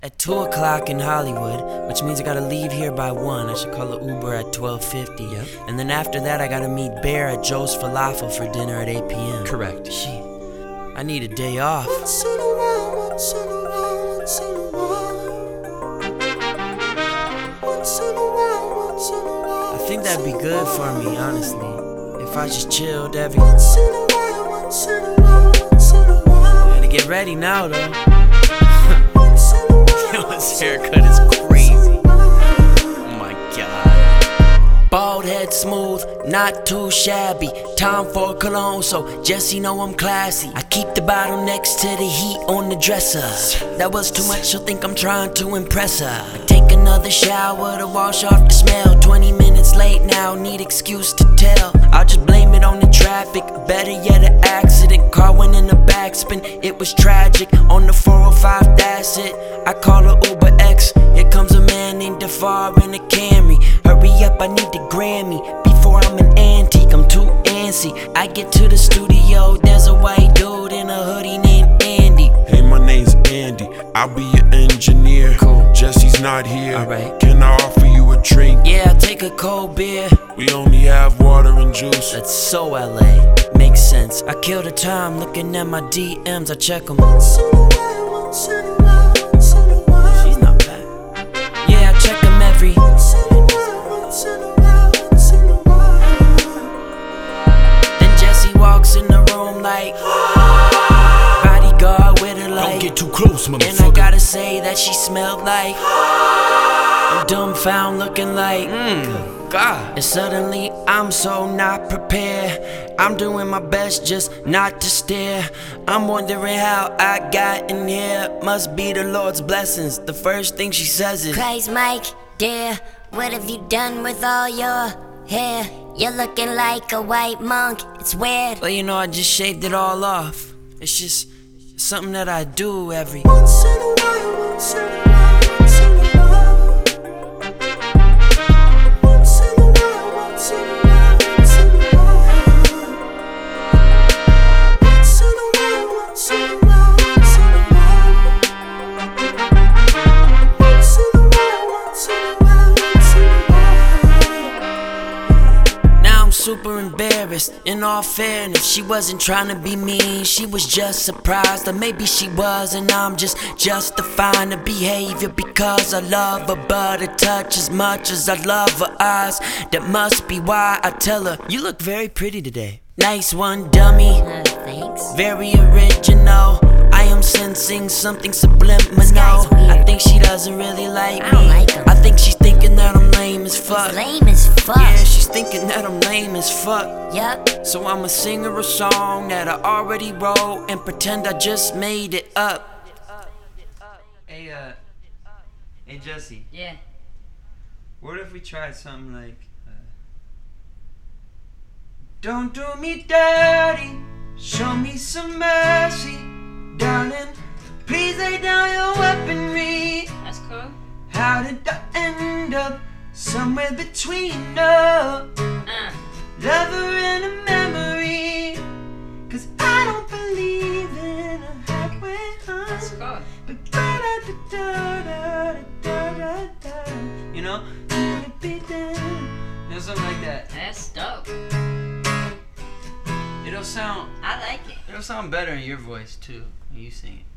At 2 o'clock in Hollywood, which means I gotta leave here by 1. I should call an Uber at 12:50. Yep. And then after that, I gotta meet Bear at Joe's Falafel for dinner at 8 p.m. Correct. Shit, I need a day off. I think that'd be good for me, honestly, if I just chilled every... Gotta get ready now, though. Yo, his haircut is crazy. Oh my god. Bald head smooth, not too shabby. Time for cologne, so Jesse know I'm classy. I keep the bottle next to the heat on the dresser. That was too much, she'll think I'm trying to impress her. I take another shower to wash off the smell. 20 minutes late now, need excuse to tell. I'll just blame it on the traffic, better yet an accident. Car went in the backspin, it was tragic. On the 405, that's it. I call her Uber X. Here comes a man named DeFar in a Camry. Hurry up, I need the Grammy before I'm an antique. I'm too antsy. I get to the studio, there's a white dude in a hoodie named Andy. Hey, my name's Andy, I'll be your engineer. Cool. Jesse's not here. Alright. Can I offer you a drink? Yeah, I'll take a cold beer. We only have water and juice. That's so LA, makes sense. I kill the time looking at my DMs, I check them. She's not bad. Yeah, I check them every... Then Jesse walks in the room like bodyguard with her like. Don't get too close, And I motherfucker. gotta say that she smelled like I'm dumbfound looking like God. And suddenly I'm so not prepared. I'm doing my best just not to stare. I'm wondering how I got in here. Must be the Lord's blessings. The first thing she says is, Christ, Mike, dear, what have you done with all your hair? You're looking like a white monk, it's weird. well, you know, I just shaved it all off. It's just something that I do every... Super embarrassed, in all fairness. She wasn't trying to be mean, she was just surprised. Or maybe she was and I'm just justifying the behavior because I love her, but her touch as much as I love her eyes. That must be why I tell her, you look very pretty today. Nice one, dummy. Thanks. Very original. I am sensing something subliminal. guy's weird. I think she doesn't really like me. I don't like him. I think she's thinking that I'm lame as fuck. Lame as fuck. Yeah, she's thinking that I'm lame as fuck. Yup. So I'ma sing her a song that I already wrote and pretend I just made it up. Hey, Jesse. Yeah. What if we tried something like, don't do me dirty, show me some mercy, darling, please lay down your weaponry. That's cool. How did I end up somewhere between a lover and a memory? Cause I don't believe in a halfway home. That's cool. But da-da-da-da-da-da-da-da. You know? Something like that. That's dope. It'll sound I like it. better in your voice too when you sing it.